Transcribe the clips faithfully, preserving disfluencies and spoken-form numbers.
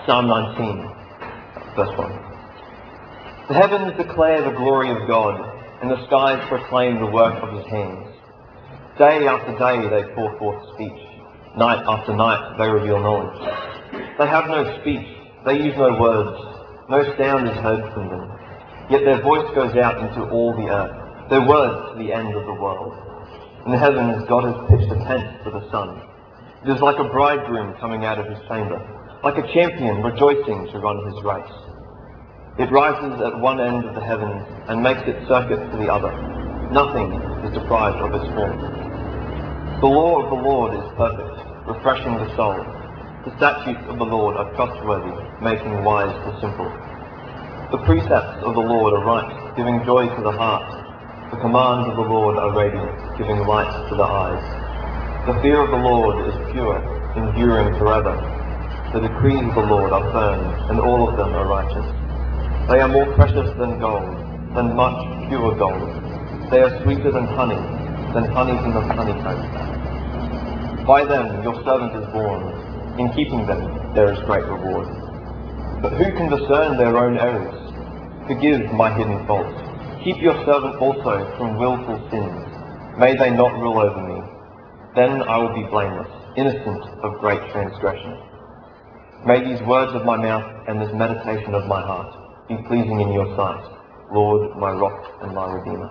Psalm nineteen, verse one. The heavens declare the glory of God, and the skies proclaim the work of his hands. Day after day they pour forth speech. Night after night they reveal knowledge. They have no speech, they use no words, no sound is heard from them. Yet their voice goes out into all the earth, their words to the end of the world. In the heavens God has pitched a tent for the sun. It is like a bridegroom coming out of his chamber, like a champion rejoicing to run his race. It rises at one end of the heavens and makes its circuit to the other. Nothing is deprived of its form. The law of the Lord is perfect, refreshing the soul. The statutes of the Lord are trustworthy, making wise the simple. The precepts of the Lord are right, giving joy to the heart. The commands of the Lord are radiant, giving light to the eyes. The fear of the Lord is pure, enduring forever. The decrees of the Lord are firm, and all of them are righteous. They are more precious than gold, than much pure gold. They are sweeter than honey, than honey from the honeycomb. By them your servant is born. In keeping them there is great reward. But who can discern their own errors? Forgive my hidden faults. Keep your servant also from willful sins. May they not rule over me. Then I will be blameless, innocent of great transgression. May these words of my mouth and this meditation of my heart be pleasing in your sight, Lord, my rock and my redeemer.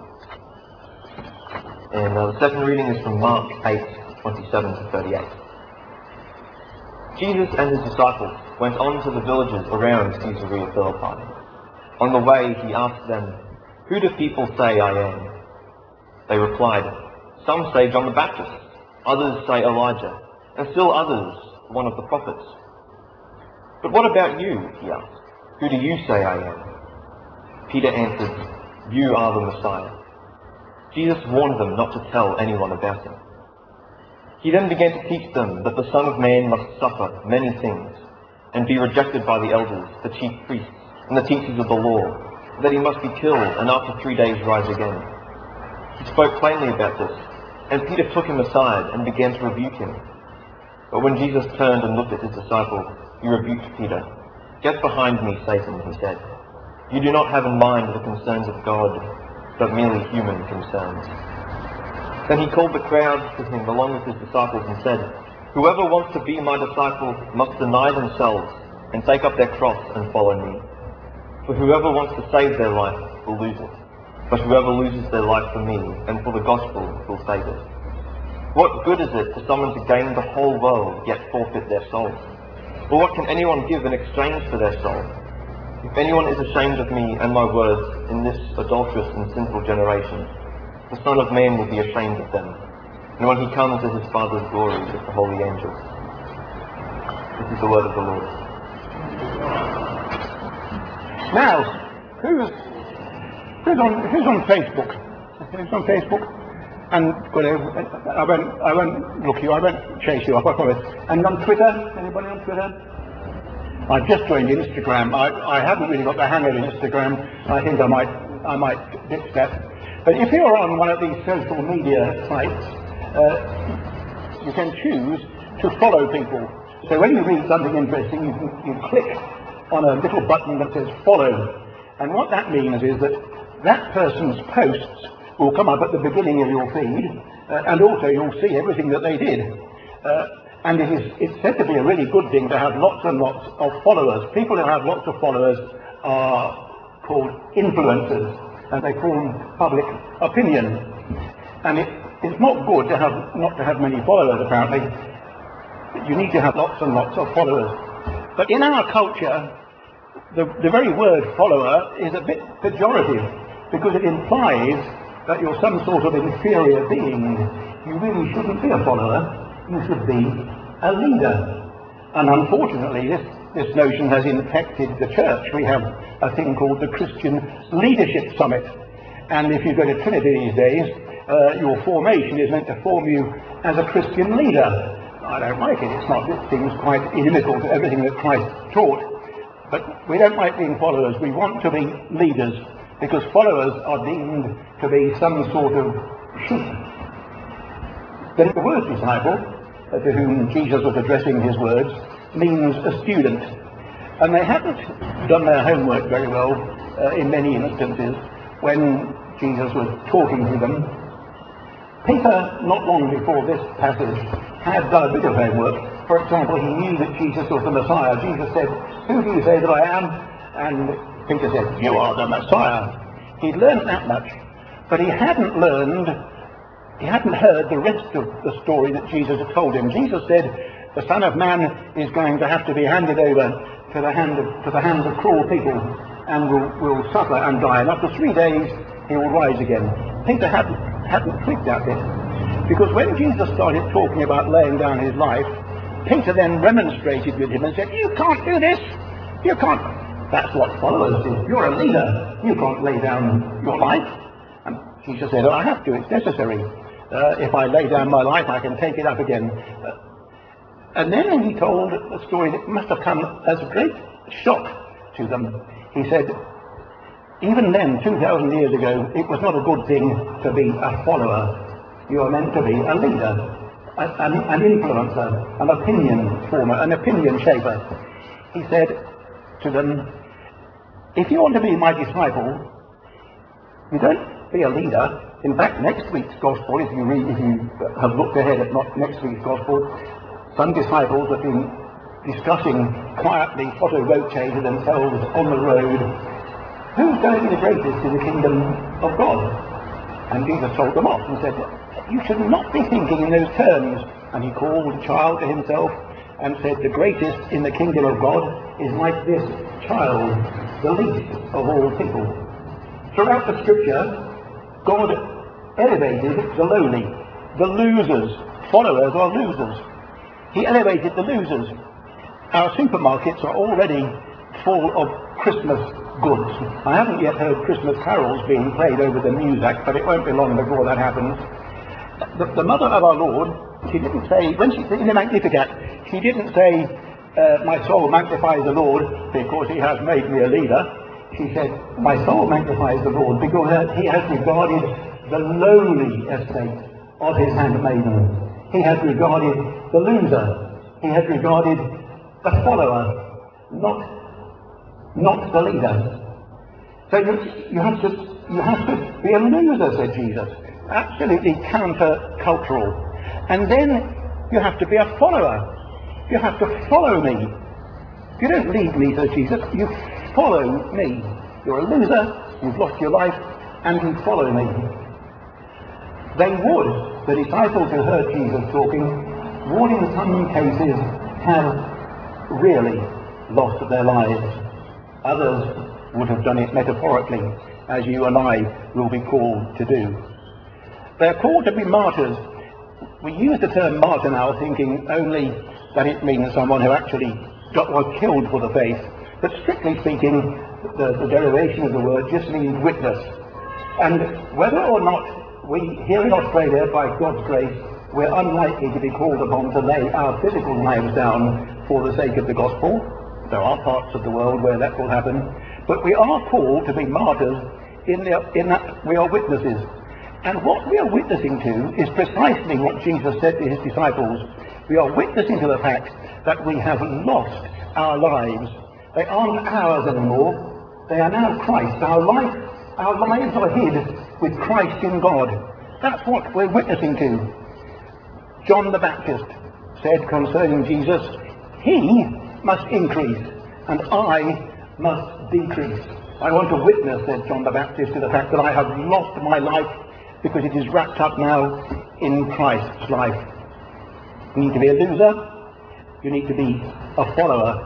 And uh, the second reading is from Mark eight, twenty-seven to thirty-eight. Jesus and his disciples went on to the villages around Caesarea Philippi. On the way he asked them, "Who do people say I am?" They replied, "Some say John the Baptist, others say Elijah, and still others one of the prophets." "But what about you?" he asked. "Who do you say I am?" Peter answered, "You are the Messiah." Jesus warned them not to tell anyone about him. He then began to teach them that the Son of Man must suffer many things, and be rejected by the elders, the chief priests, and the teachers of the law, that he must be killed and after three days rise again. He spoke plainly about this, and Peter took him aside and began to rebuke him. But when Jesus turned and looked at his disciples, he rebuked Peter. "Get behind me, Satan," he said. "You do not have in mind the concerns of God, but merely human concerns." Then he called the crowd to him along with his disciples and said, "Whoever wants to be my disciple must deny themselves and take up their cross and follow me. For whoever wants to save their life will lose it, but whoever loses their life for me and for the gospel will save it. What good is it for someone to gain the whole world yet forfeit their soul? Or what can anyone give in exchange for their soul? If anyone is ashamed of me and my words in this adulterous and sinful generation, the Son of Man will be ashamed of them, and when he comes in his Father's glory with the holy angels." This is the word of the Lord. Now, who's who's on who's on Facebook? Who's on Facebook? And whatever, I won't I won't look you. I won't chase you. I promise. And on Twitter, anybody on Twitter? I've just joined Instagram. I, I haven't really got the hang of Instagram. I think I might I might ditch that. But if you're on one of these social media sites, uh, you can choose to follow people. So when you read something interesting, you, can, you click on a little button that says follow. And what that means is that that person's posts will come up at the beginning of your feed, uh, and also you'll see everything that they did. Uh, and it is, it's said to be a really good thing to have lots and lots of followers. People who have lots of followers are called influencers, and they form public opinion. And it, it's not good to have not to have many followers, apparently. You need to have lots and lots of followers. But in our culture, the, the very word follower is a bit pejorative, because it implies that you're some sort of inferior being. You really shouldn't be a follower, you should be a leader. And unfortunately, this, this notion has infected the church. We have a thing called the Christian Leadership Summit. And if you go to Trinity these days, uh, your formation is meant to form you as a Christian leader. I don't like it. It's not. It seems quite inimical to everything that Christ taught. But we don't like being followers. We want to be leaders, because followers are deemed to be some sort of sheep. Then the word disciple, uh, to whom Jesus was addressing his words, means a student. And they hadn't done their homework very well uh, in many instances when Jesus was talking to them. Peter, not long before this passage, had done a bit of homework. For example, he knew that Jesus was the Messiah. Jesus said, "Who do you say that I am?" And Peter said, "You are the Messiah." He'd learned that much, but he hadn't learned, he hadn't heard the rest of the story that Jesus had told him. Jesus said, "The Son of Man is going to have to be handed over to the hand of, to the hands of cruel people, and will, will suffer and die, and after three days he will rise again." Peter hadn't, hadn't twigged that bit, because when Jesus started talking about laying down his life, Peter then remonstrated with him and said, "You can't do this, you can't." That's what followers do. You're a leader, you can't lay down your life. And Jesus said, "Oh, I have to, it's necessary. Uh, if I lay down my life, I can take it up again." Uh, and then he told a story that must have come as a great shock to them. He said, even then, two thousand years ago, it was not a good thing to be a follower. You are meant to be a leader, a, an, an influencer, an opinion former, an opinion shaper. He said to them, if you want to be my disciple, you don't be a leader. In fact, next week's gospel, if you read, if you have looked ahead at not next week's gospel, some disciples have been discussing quietly, sotto voce to themselves on the road, who's going to be the greatest in the kingdom of God? And Jesus told them off and said, you should not be thinking in those terms. And he called the child to himself and said, the greatest in the kingdom of God is like this child, the least of all people. Throughout the scripture, God elevated the lowly, the losers. Followers are losers. He elevated the losers. Our supermarkets are already full of Christmas goods. I haven't yet heard Christmas carols being played over the music, but it won't be long before that happens. The, the mother of our Lord, she didn't say, when she in the Magnificat, she didn't say, uh, my soul magnifies the Lord because he has made me a leader. She said, my soul magnifies the Lord because he has regarded the lowly estate of his handmaiden. He has regarded the loser. He has regarded the follower, not, not the leader. So you, you have to, you have to be a loser, said Jesus. Absolutely counter-cultural. And then you have to be a follower. You have to follow me. You don't lead me, says Jesus. You follow me. You're a loser, you've lost your life, and you follow me. They would, the disciples who heard Jesus talking, would in some cases have really lost their lives. Others would have done it metaphorically, as you and I will be called to do. They're called to be martyrs. We use the term martyr now thinking only that it means someone who actually got, was killed for the faith. But strictly speaking, the, the derivation of the word just means witness. And whether or not we, here in Australia, by God's grace, we're unlikely to be called upon to lay our physical lives down for the sake of the gospel. There are parts of the world where that will happen. But we are called to be martyrs in, the, in that we are witnesses. And what we are witnessing to is precisely what Jesus said to his disciples. We are witnessing to the fact that we have lost our lives. They aren't ours anymore. They are now Christ's. Our life, our lives are hid with Christ in God. That's what we're witnessing to. John the Baptist said concerning Jesus, he must increase and I must decrease. I want to witness, said John the Baptist, to the fact that I have lost my life because it is wrapped up now in Christ's life. You need to be a loser, you need to be a follower.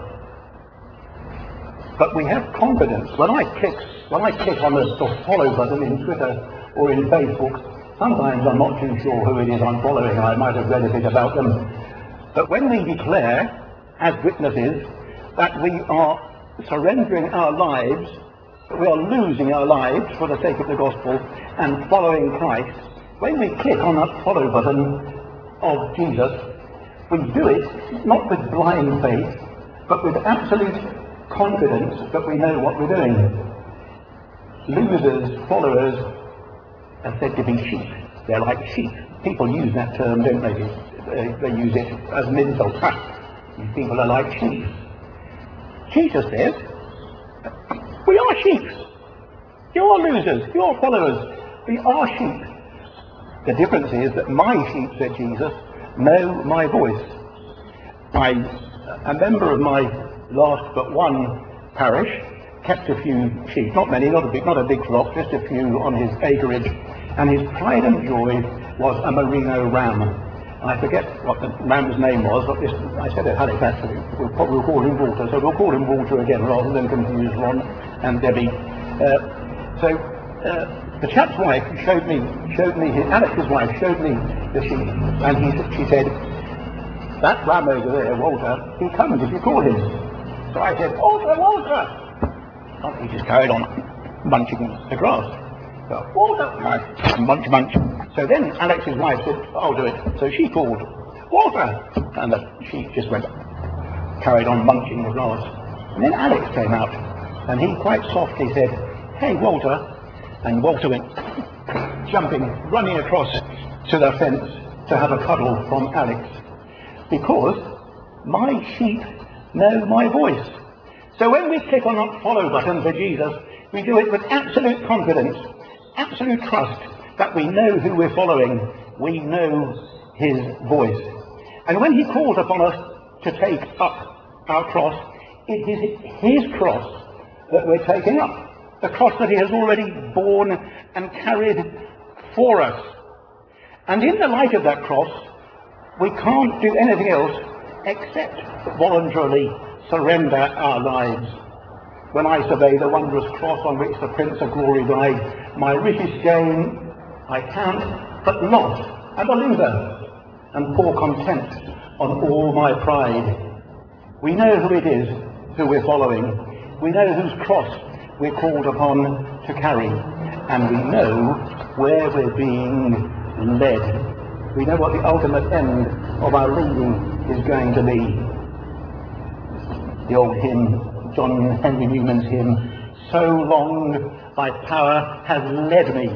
But we have confidence. When I click, when I click on the, the follow button in Twitter or in Facebook, sometimes I'm not too sure who it is I'm following. I might have read a bit about them. But when we declare, as witnesses, that we are surrendering our lives, that we are losing our lives for the sake of the gospel and following Christ, when we click on that follow button of Jesus, we do it not with blind faith, but with absolute confidence that we know what we're doing. Losers, followers, are said to be sheep. They're like sheep. People use that term, don't they? They, they use it as an insult. Ha! These people are like sheep. Jesus says, we are sheep. You are losers. You are followers. We are sheep. The difference is that my sheep, said Jesus, know my voice. I, a member of my last but one parish, kept a few sheep, not many, not a big, not a big flock, just a few on his acreage, and his pride and joy was a merino ram. And I forget what the ram's name was, but this, I said it, Alex actually, we'll probably call him Walter, so we'll call him Walter again rather than confuse Ron and Debbie. Uh, so uh, the chap's wife showed me, showed me, his, Alex's wife showed me the sheep, and he, she said, that ram over there, Walter, he comes if you call him. So I said, Walter, Walter! And he just carried on munching the grass. So, Walter! Munch, munch. So then Alex's wife said, I'll do it. So she called, Walter! And the sheep just went, carried on munching the grass. And then Alex came out, and he quite softly said, hey, Walter. And Walter went jumping, running across to the fence to have a cuddle from Alex. Because my sheep know my voice. So when we click on that follow button for Jesus, we do it with absolute confidence, absolute trust that we know who we're following. We know his voice. And when he calls upon us to take up our cross, it is his cross that we're taking up. The cross that he has already borne and carried for us. And in the light of that cross, we can't do anything else except voluntarily surrender our lives. When I survey the wondrous cross on which the Prince of Glory died, my richest gain I count but loss and a loser, and pour contempt on all my pride. We know who it is who we're following. We know whose cross we're called upon to carry, and we know where we're being led. We know what the ultimate end of our leading is going to be. The old hymn, John Henry Newman's hymn, so long thy power has led me.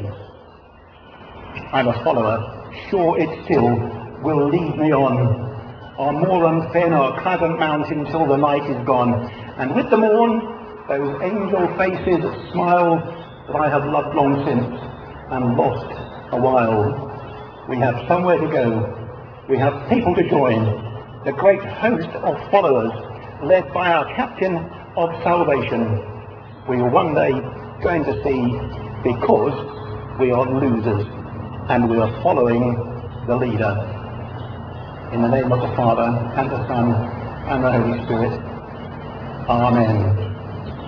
I'm a follower, sure it still will lead me on, our moor and fen, our crag and mountain till the night is gone. And with the morn, those angel faces smile that I have loved long since and lost a while. We have somewhere to go. We have people to join. The great host of followers led by our captain of salvation. We are one day going to see, because we are losers and we are following the leader. In the name of the Father and the Son and the Holy Spirit. Amen.